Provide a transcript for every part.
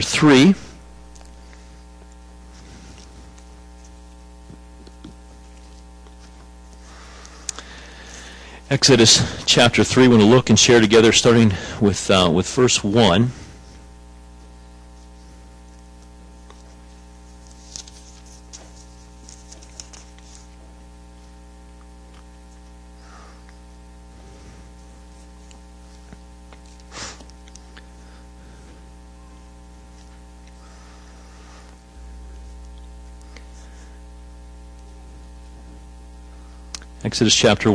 3. Exodus chapter 3. We're going to look and share together, starting with verse 1. Exodus chapter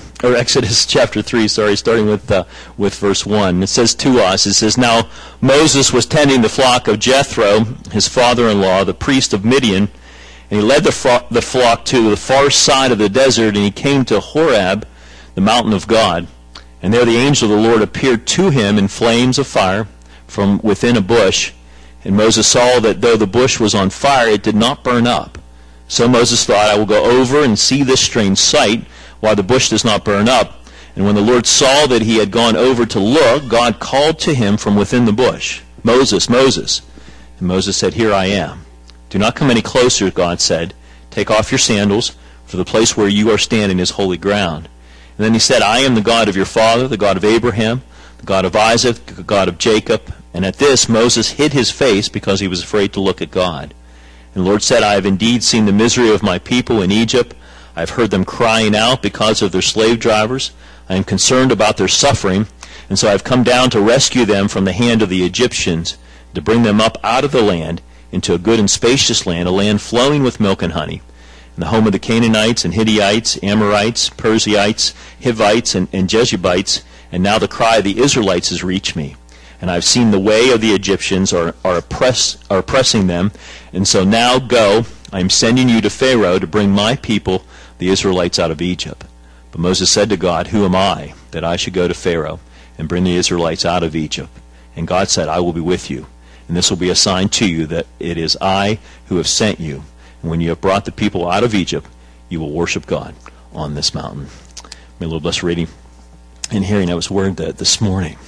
3, starting with verse 1. It says to us, it says, "Now Moses was tending the flock of Jethro, his father-in-law, the priest of Midian, and he led the flock to the far side of the desert, and he came to Horeb, the mountain of God. And there the angel of the Lord appeared to him in flames of fire from within a bush. And Moses saw that though the bush was on fire, it did not burn up. So Moses thought, I will go over and see this strange sight, why the bush does not burn up. And when the Lord saw that he had gone over to look, God called to him from within the bush, Moses, Moses. And Moses said, Here I am. Do not come any closer, God said. Take off your sandals, for the place where you are standing is holy ground. And then he said, I am the God of your father, the God of Abraham, the God of Isaac, the God of Jacob. And at this Moses hid his face because he was afraid to look at God. And the Lord said, I have indeed seen the misery of my people in Egypt. I have heard them crying out because of their slave drivers. I am concerned about their suffering, and so I have come down to rescue them from the hand of the Egyptians, to bring them up out of the land into a good and spacious land, a land flowing with milk and honey, and the home of the Canaanites and Hittites, Amorites, Perizzites, Hivites, and Jebusites. And now the cry of the Israelites has reached me. And I've seen the way of the Egyptians are oppressing them. And so now go, I am sending you to Pharaoh to bring my people, the Israelites, out of Egypt. But Moses said to God, Who am I, that I should go to Pharaoh and bring the Israelites out of Egypt? And God said, I will be with you. And this will be a sign to you that it is I who have sent you. And when you have brought the people out of Egypt, you will worship God on this mountain. May the Lord bless reading and hearing His word this morning.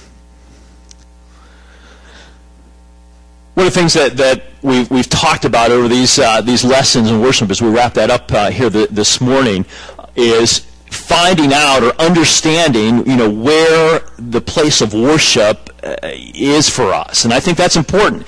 One of the things that we've talked about over these lessons in worship as we wrap that up here this morning is finding out or understanding, where the place of worship is for us, and I think that's important.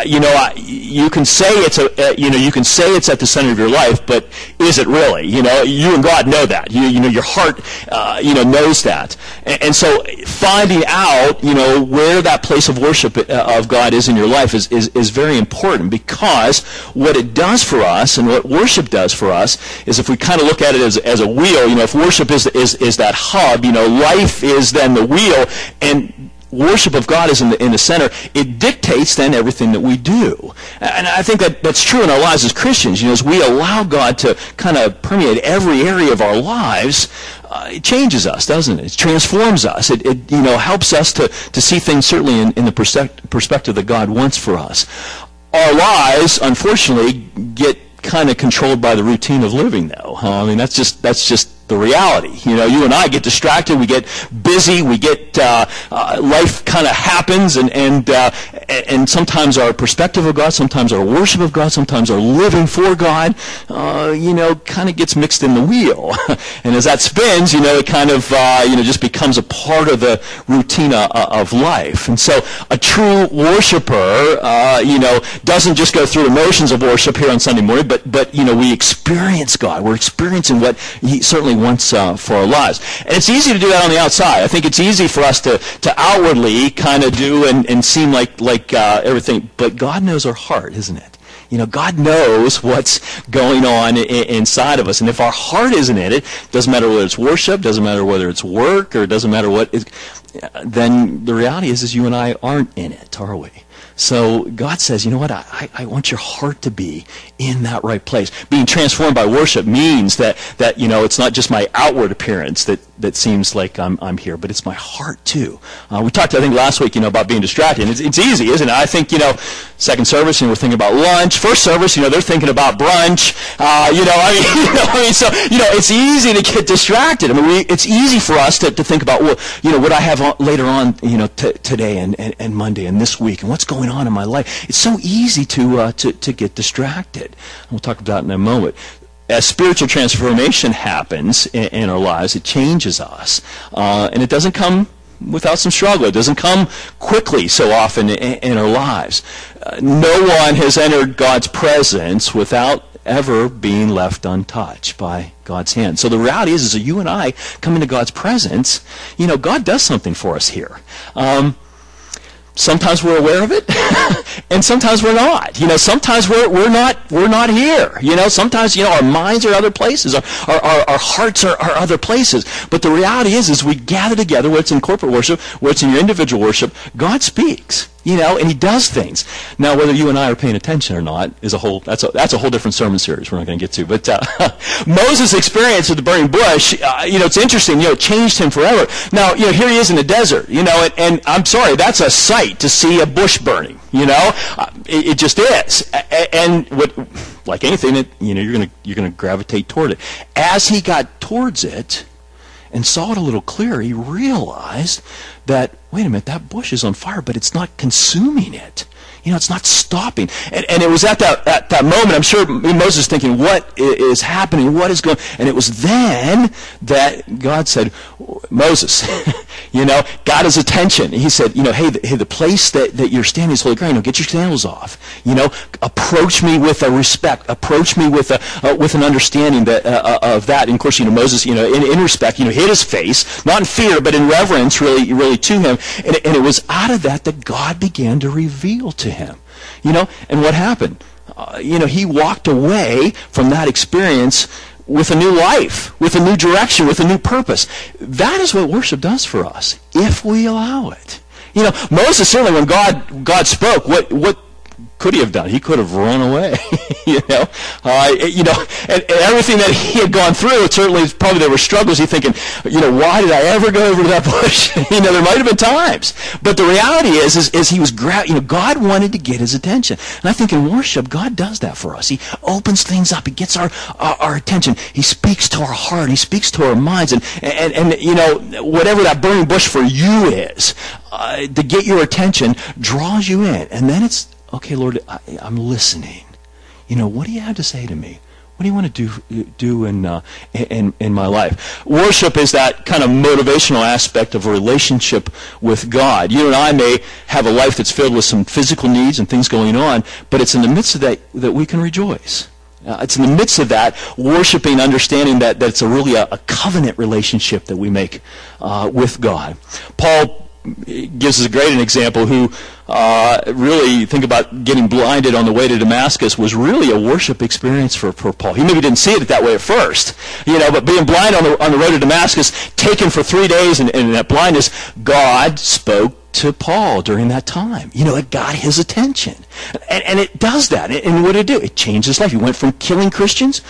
You can say it's at the center of your life, but is it really? You and God know that. Your heart, knows that, and so finding out, where that place of worship of God is in your life is very important, because what it does for us and what worship does for us is, if we kind of look at it as a wheel, if worship is that hub, life is then the wheel, and worship of God is in the center, it dictates then everything that we do. And I think that's true in our lives as Christians. As we allow God to kind of permeate every area of our lives, it changes us, doesn't it? It transforms us. It helps us to see things certainly in the perspective that God wants for us. Our lives, unfortunately, get kind of controlled by the routine of living, though. I mean, that's just the reality. You and I get distracted, we get busy, we get life kind of happens, and sometimes our perspective of God, sometimes our worship of God, sometimes our living for God, kind of gets mixed in the wheel. And as that spins, it kind of just becomes a part of the routine of life. And so a true worshiper, doesn't just go through the motions of worship here on Sunday morning, but we experience God. We're experiencing what He certainly wants for our lives. And it's easy to do that on the outside. I think it's easy for us to outwardly kind of do and seem like everything, but God knows our heart, isn't it? God knows what's going on inside of us. And if our heart isn't in it, doesn't matter whether it's worship, doesn't matter whether it's work, or doesn't matter what, then the reality is you and I aren't in it, are we? So God says, you know what, I want your heart to be in that right place. Being transformed by worship means that it's not just my outward appearance that seems like I'm here, but it's my heart too. We talked, I think, last week, about being distracted. It's easy, isn't it? I think, Second service, we're thinking about lunch. First service, they're thinking about brunch. So it's easy to get distracted. It's easy for us to think about, what I have later on, today and Monday and this week and what's going on in my life. It's so easy to get distracted. We'll talk about that in a moment. As spiritual transformation happens in our lives, it changes us, and it doesn't come without some struggle. It doesn't come quickly so often in our lives. No one has entered God's presence without ever being left untouched by God's hand. So the reality is that you and I come into God's presence, God does something for us here. Sometimes we're aware of it, and sometimes we're not. Sometimes we're not here. Sometimes our minds are other places, our hearts are other places. But the reality is we gather together, whether it's in corporate worship, whether it's in your individual worship, God speaks. And He does things. Now, whether you and I are paying attention or not is that's a whole different sermon series we're not going to get to. But Moses' experience with the burning bush, it's interesting. It changed him forever. Now, here he is in the desert. And I'm sorry, that's a sight to see a bush burning. It just is. And like anything, you're gonna gravitate toward it. As he got towards it and saw it a little clearer, he realized that, wait a minute, that bush is on fire, but it's not consuming it. It's not stopping. And it was at that moment, I'm sure Moses thinking, what is happening? What is going on? And it was then that God said, Moses, got his attention. He said, hey, the place that you're standing is holy ground. Get your sandals off. Approach me with a respect. Approach me with an understanding of that. And of course, Moses, in respect, hid his face, not in fear, but in reverence, really to him. And it was out of that God began to reveal to him. And what happened? He walked away from that experience with a new life, with a new direction, with a new purpose. That is what worship does for us, if we allow it. Moses, certainly when God spoke, what could he have done? He could have run away, and everything that he had gone through, certainly probably there were struggles. He's thinking, why did I ever go over to that bush? There might have been times, but the reality is he was God wanted to get his attention, and I think in worship, God does that for us. He opens things up. He gets our attention. He speaks to our heart. He speaks to our minds, and whatever that burning bush for you is, to get your attention, draws you in, and then it's, okay, Lord, I'm listening. What do you have to say to me? What do you want to do in my life? Worship is that kind of motivational aspect of a relationship with God. You and I may have a life that's filled with some physical needs and things going on, but it's in the midst of that we can rejoice. It's in the midst of that, worshiping, understanding that it's really a covenant relationship that we make with God. Paul gives us a great example who really, think about getting blinded on the way to Damascus, was really a worship experience for Paul. He maybe didn't see it that way at first, but being blind on the road to Damascus, taken for 3 days in that blindness, God spoke to Paul during that time. It got his attention. And it does that. And what did it do? It changed his life. He went from killing Christians,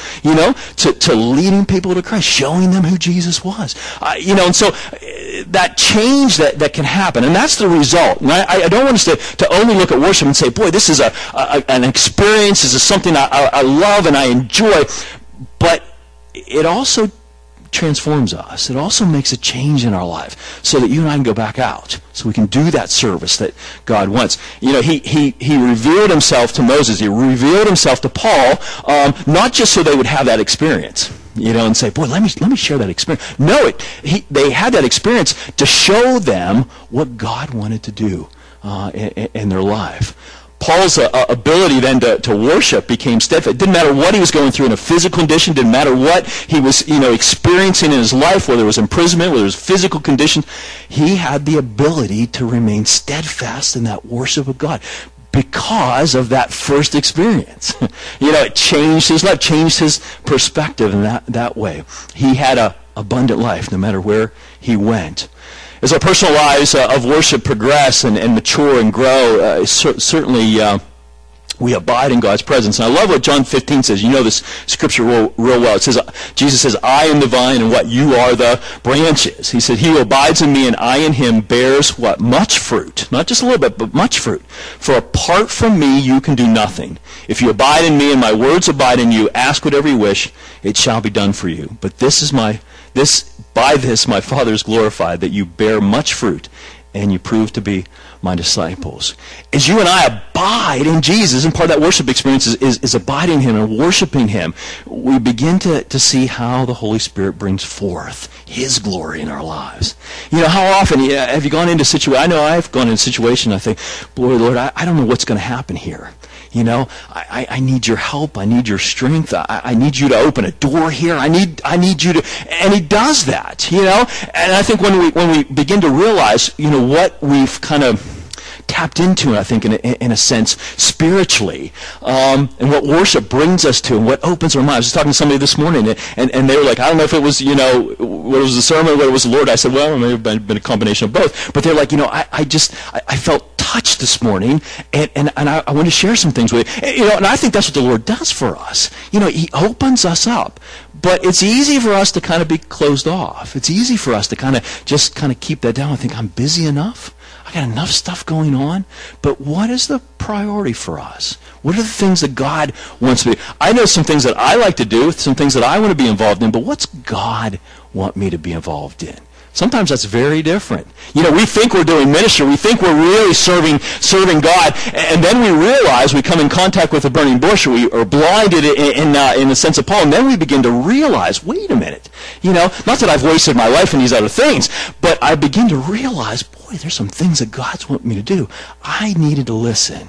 to leading people to Christ, showing them who Jesus was. And so that change that can happen, and that's the result. And I don't want us to only look at worship and say, boy, this is an experience, this is something I love and I enjoy, but it also transforms us. It also makes a change in our life so that you and I can go back out, so we can do that service that God wants. He revealed himself to Moses. He revealed himself to Paul, not just so they would have that experience, and say, boy, let me share that experience. No, they had that experience to show them what God wanted to do in their life. Paul's ability then to worship became steadfast. It didn't matter what he was going through in a physical condition, didn't matter what he was experiencing in his life, whether it was imprisonment, whether it was physical conditions. He had the ability to remain steadfast in that worship of God because of that first experience. It changed his life, changed his perspective in that way. He had an abundant life no matter where he went. As our personal lives of worship progress and mature and grow, certainly we abide in God's presence. And I love what John 15 says. You know this scripture real well. It says, Jesus says, I am the vine and what? You are the branches. He said, he who abides in me and I in him bears what? Much fruit. Not just a little bit, but much fruit. For apart from me, you can do nothing. If you abide in me and my words abide in you, ask whatever you wish, it shall be done for you. But by this my Father is glorified, that you bear much fruit and you prove to be my disciples. As you and I abide in Jesus, and part of that worship experience is abiding in him and worshiping him, we begin to see how the Holy Spirit brings forth his glory in our lives. You know, how often have you gone into a situation? I know I've gone into a situation, I think, boy, Lord, I don't know what's going to happen here. You know, I need your help. I need your strength. I need you to open a door here. I need you to, and he does that, you know. And I think when we begin to realize, you know, what we've kind of tapped into, I think, in a sense, spiritually, and what worship brings us to, and what opens our minds. I was talking to somebody this morning, and they were like, I don't know if it was, you know, what was the sermon, what it was the Lord. I said, well, it may have been a combination of both. But they're like, you know, I felt touched this morning, and I want to share some things with you. You know, and I think that's what the Lord does for us. You know, he opens us up. But it's easy for us to kind of be closed off. It's easy for us to kind of just kind of keep that down and think, I'm busy enough. I got enough stuff going on. But what is the priority for us? What are the things that God wants to do? I know some things that I like to do, some things that I want to be involved in, but what's God want me to be involved in? Sometimes that's very different. You know, we think we're doing ministry. We think we're really serving God, and then we realize we come in contact with a burning bush, or we are blinded in the sense of Paul, and then we begin to realize, wait a minute, you know, not that I've wasted my life in these other things, but I begin to realize, boy, there's some things that God's want me to do. I needed to listen,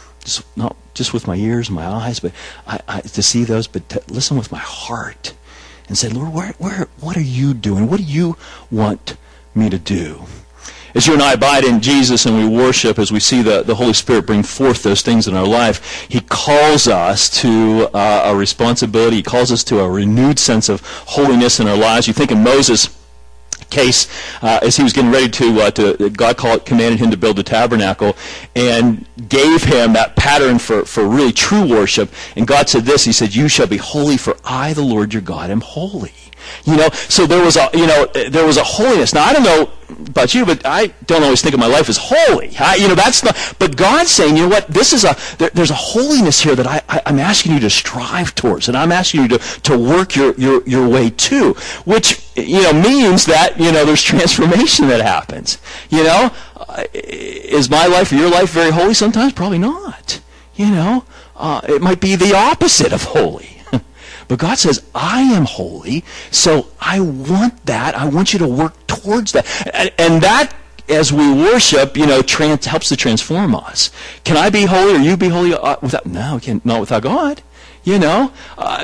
not just with my ears and my eyes, but to see those, but to listen with my heart. And say, Lord, what are you doing? What do you want me to do? As you and I abide in Jesus and we worship, as we see the Holy Spirit bring forth those things in our life, he calls us to a responsibility. He calls us to a renewed sense of holiness in our lives. You think in Moses' case, as he was getting ready to God commanded him to build the tabernacle and gave him that pattern for really true worship. And God said this, he said, you shall be holy, for I, the Lord your God, am holy. You know, so there was a holiness. Now, I don't know about you, but I don't always think of my life as holy. That's not, but God's saying, you know what, there's a holiness here that I'm asking you to strive towards, and I'm asking you to work your way to, which, you know, means that, you know, there's transformation that happens. You know, is my life or your life very holy? Sometimes, probably not. You know, it might be the opposite of holy. But God says, I am holy, so I want that. I want you to work towards that. And that, as we worship, you know, helps to transform us. Can I be holy or you be holy without? No, not without God. You know,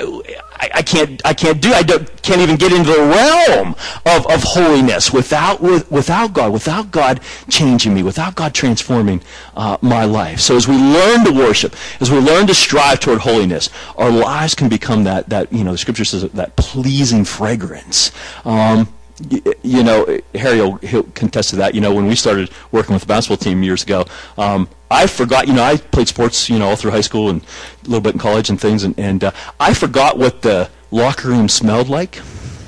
I can't even get into the realm of holiness without God, without God changing me, without God transforming my life. So as we learn to worship, as we learn to strive toward holiness, our lives can become that you know, the Scripture says that pleasing fragrance. You know, Harry he'll contest to that. You know, when we started working with the basketball team years ago, I forgot, you know, I played sports, you know, all through high school and a little bit in college and things, and I forgot what the locker room smelled like.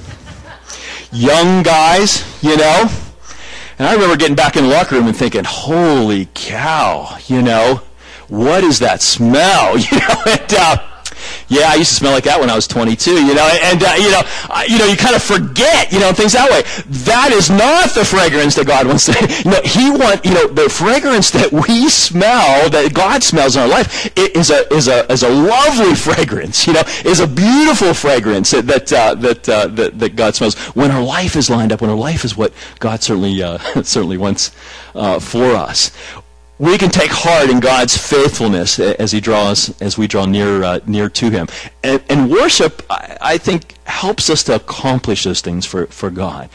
Young guys, you know. And I remember getting back in the locker room and thinking, holy cow, you know, what is that smell? You know, and yeah, I used to smell like that when I was 22, you know, and you kind of forget, you know, things that way. That is not the fragrance that God wants to, you know, the fragrance that we smell, that God smells in our life, is a lovely fragrance, you know, is a beautiful fragrance that God smells when our life is lined up, when our life is what God certainly wants for us. We can take heart in God's faithfulness as we draw near to him. And worship, I think, helps us to accomplish those things for God.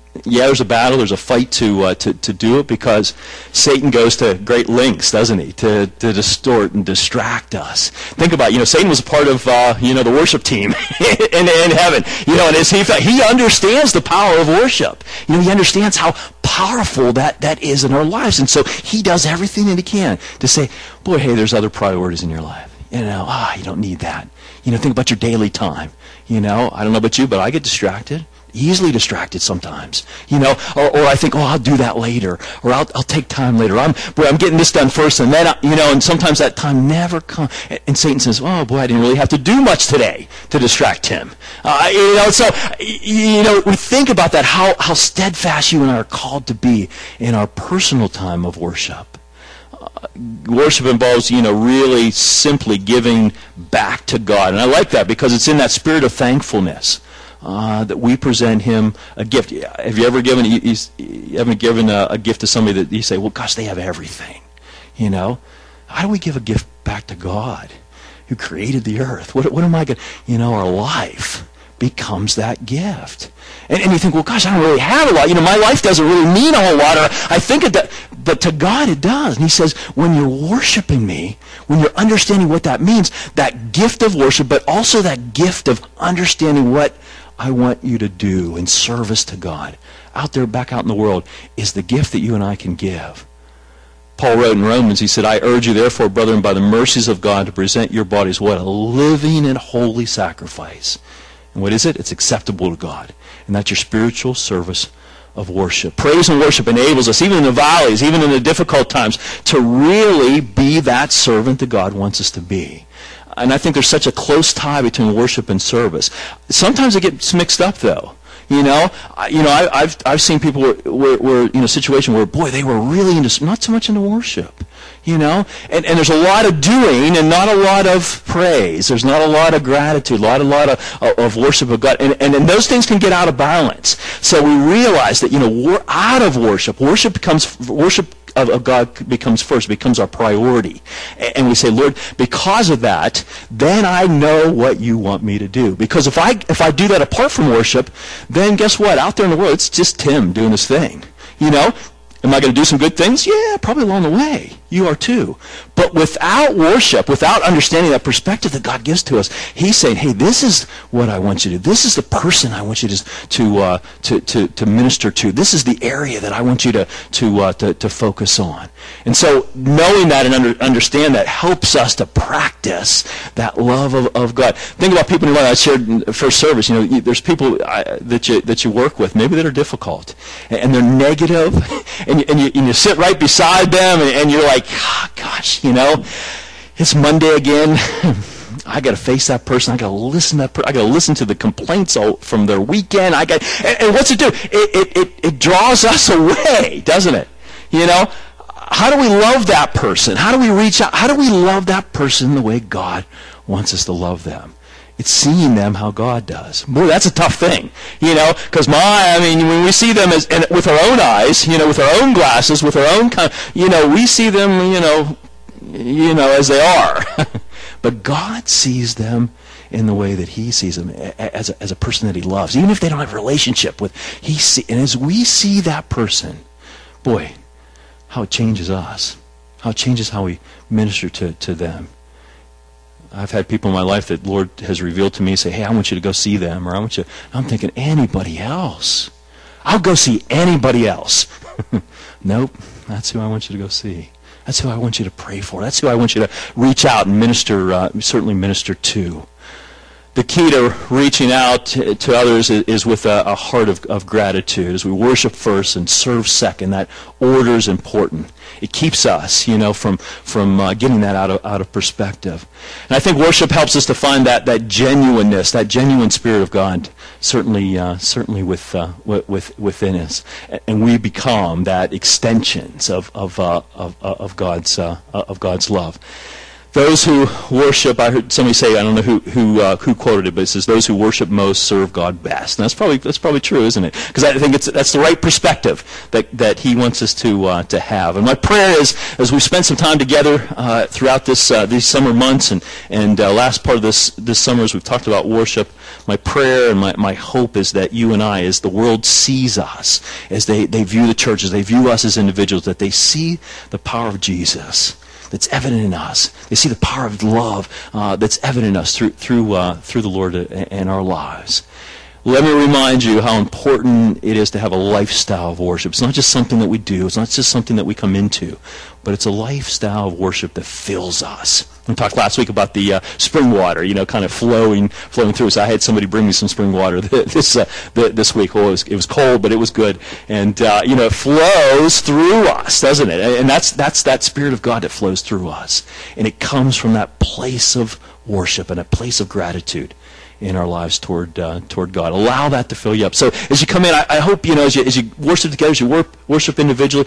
Yeah, there's a battle, there's a fight to do it, because Satan goes to great lengths, doesn't he, to distort and distract us. Think about it, Satan was a part of, the worship team in heaven. And as he understands the power of worship. He understands how powerful that is in our lives. And so he does everything that he can to say, boy, hey, there's other priorities in your life. You don't need that. Think about your daily time. I don't know about you, but I get distracted. Easily distracted sometimes, or I think, I'll do that later, or I'll take time later. I'm getting this done first, and then, and sometimes that time never comes. And Satan says, oh boy, I didn't really have to do much today to distract him. So we think about that, how steadfast you and I are called to be in our personal time of worship. Worship involves, really simply giving back to God. And I like that because it's in that spirit of thankfulness that we present him a gift. Have you ever given a gift to somebody that you say, well, gosh, they have everything? How do we give a gift back to God who created the earth? What am I going to, our life becomes that gift. And you think, well, gosh, I don't really have a lot. My life doesn't really mean a whole lot. Or I think it does. But to God it does. And he says, when you're worshiping me, when you're understanding what that means, that gift of worship, but also that gift of understanding what I want you to do in service to God, back out in the world, is the gift that you and I can give. Paul wrote in Romans, he said, I urge you therefore, brethren, by the mercies of God, to present your bodies, what? A living and holy sacrifice. And what is it? It's acceptable to God. And that's your spiritual service of worship. Praise and worship enables us, even in the valleys, even in the difficult times, to really be that servant that God wants us to be. And I think there's such a close tie between worship and service. Sometimes it gets mixed up, though. I've seen people where in a situation where, boy, they were really not so much into worship. And there's a lot of doing and not a lot of praise. There's not a lot of gratitude, a lot of worship of God. And those things can get out of balance. So we realize that, we're out of worship. Worship of God becomes first, becomes our priority. And we say, Lord, because of that, then I know what you want me to do. Because if I do that apart from worship, then guess what? Out there in the world, it's just Tim doing his thing. Am I going to do some good things? Yeah, probably along the way. You are too. But without worship, without understanding that perspective that God gives to us, he's saying, hey, this is what I want you to do. This is the person I want you to minister to. This is the area that I want you to focus on. And so knowing that and understand that helps us to practice that love of God. Think about people in your life. I shared in the first service, there's people that you work with, maybe that are difficult, and they're negative, and you sit right beside them, and you're like, oh, gosh, it's Monday again. I got to face that person. I got to listen to that person. I got to listen to the complaints from their weekend. And what's it do? It draws us away, doesn't it? How do we love that person? How do we reach out? How do we love that person the way God wants us to love them? It's seeing them how God does. Boy, that's a tough thing, because when we see them with our own eyes, with our own glasses, with our own we see them, as they are. But God sees them in the way that he sees them, as a person that he loves, even if they don't have a relationship with. And as we see that person, boy, how it changes us, how it changes how we minister to them. I've had people in my life that the Lord has revealed to me, say, hey, I want you to go see them, or I'm thinking, anybody else? I'll go see anybody else. Nope, that's who I want you to go see. That's who I want you to pray for. That's who I want you to reach out and certainly minister to. The key to reaching out to others is with a heart of gratitude. As we worship first and serve second, that order is important. It keeps us, from getting that out of perspective. And I think worship helps us to find that genuineness, that genuine spirit of God, certainly within us, and we become that extensions of God's love. Those who worship, I heard somebody say, I don't know who quoted it, but it says, those who worship most serve God best. And that's probably true, isn't it? Because I think that's the right perspective that he wants us to have. And my prayer is, as we've spent some time together throughout these summer months and last part of this summer, as we've talked about worship, my prayer and my hope is that you and I, as the world sees us, as they view the church, as they view us as individuals, that they see the power of Jesus that's evident in us. They see the power of love that's evident in us through the Lord and our lives. Let me remind you how important it is to have a lifestyle of worship. It's not just something that we do. It's not just something that we come into. But it's a lifestyle of worship that fills us. We talked last week about the spring water, kind of flowing through us. I had somebody bring me some spring water this week. Well, it was cold, but it was good. And, it flows through us, doesn't it? And that's that Spirit of God that flows through us. And it comes from that place of worship and a place of gratitude in our lives toward God. Allow that to fill you up. So as you come in, I hope, as you worship together, as you worship individually,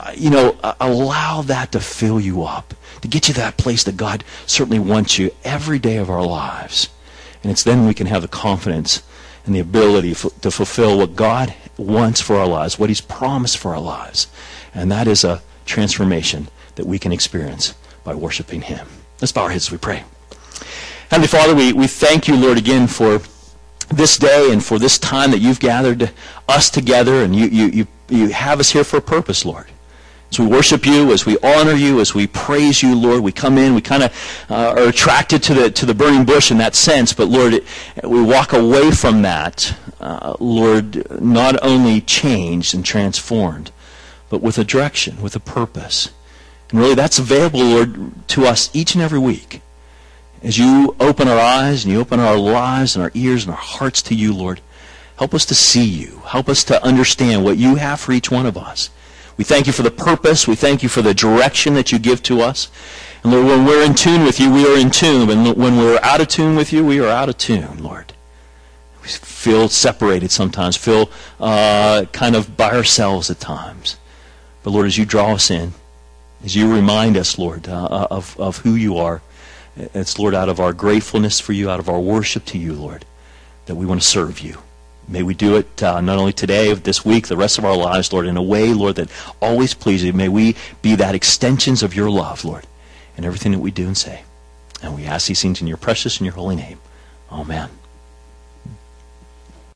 allow that to fill you up, to get you to that place that God certainly wants you every day of our lives. And it's then we can have the confidence and the ability to fulfill what God wants for our lives, what He's promised for our lives. And that is a transformation that we can experience by worshiping Him. Let's bow our heads as we pray. Heavenly Father, we thank you, Lord, again for this day and for this time that you've gathered us together, and you have us here for a purpose, Lord. As we worship you, as we honor you, as we praise you, Lord, we come in, we kind of are attracted to the burning bush in that sense, but Lord, we walk away from that, Lord, not only changed and transformed, but with a direction, with a purpose. And really that's available, Lord, to us each and every week. As you open our eyes and you open our lives and our ears and our hearts to you, Lord, help us to see you. Help us to understand what you have for each one of us. We thank you for the purpose. We thank you for the direction that you give to us. And Lord, when we're in tune with you, we are in tune. And when we're out of tune with you, we are out of tune, Lord. We feel separated sometimes, feel kind of by ourselves at times. But Lord, as you draw us in, as you remind us, Lord, of who you are, it's, Lord, out of our gratefulness for you, out of our worship to you, Lord, that we want to serve you. May we do it not only today, this week, the rest of our lives, Lord, in a way, Lord, that always pleases you. May we be that extensions of your love, Lord, in everything that we do and say. And we ask these things in your precious and your holy name. Amen.